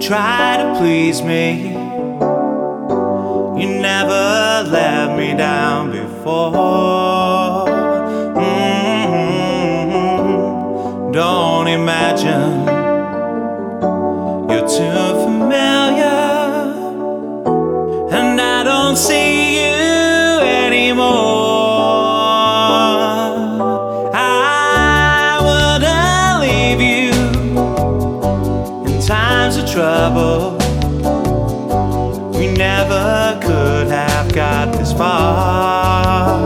try to please me. You never let me down before. Don't imagine you're too familiar, and I don't see you anymore. I wouldn't leave you in times of trouble. We never could have got this far.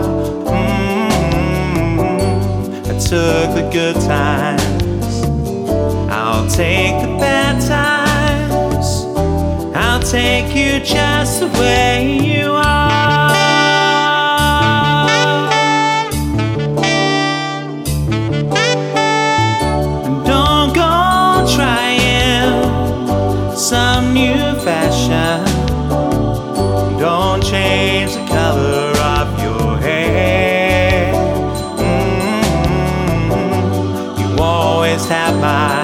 I took the good times, I'll take the bad times. I'll take you just the way you are. And don't go trying some new fashion. Don't change the color of your hair. You always have my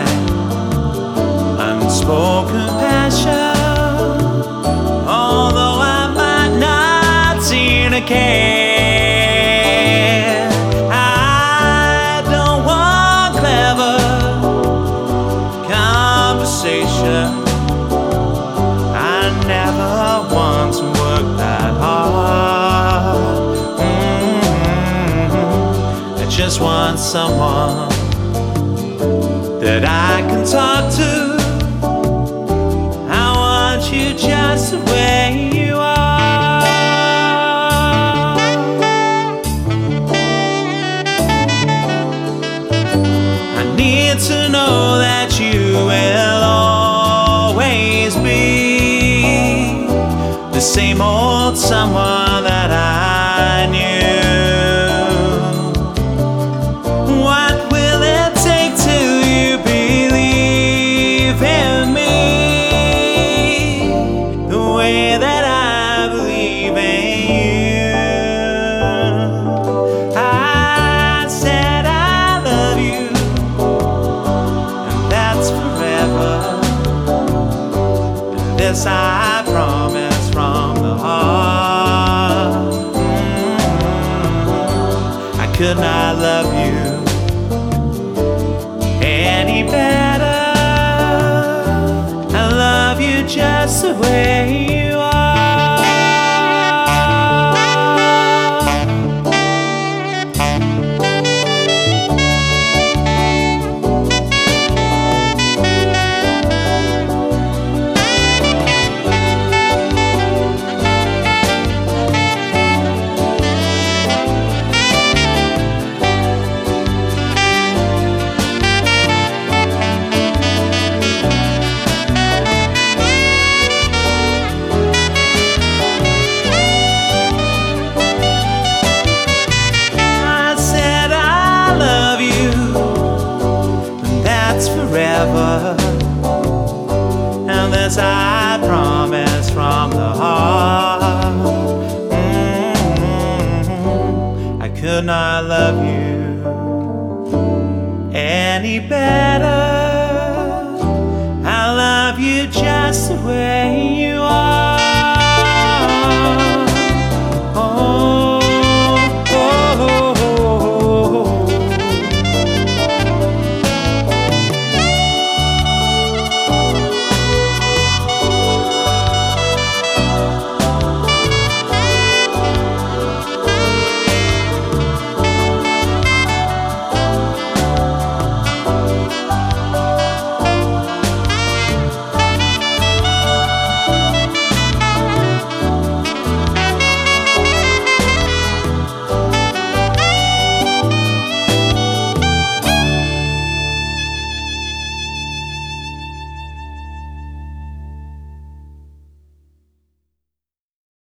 unspoken passion, although I might not seem to care. I don't want clever conversation. I never want to work that hard. I just want someone that I can talk to. I want you just the way you are. I need to know that you will always be the same old someone that I knew. What will it take till you believe in me the way that I believe in you? I said I love you, and that's forever. This I promise from the heart. I could not love you any better. I love you just the way you are. Forever, and this I promise from the heart. I could not love you any better. I love you just the way you are.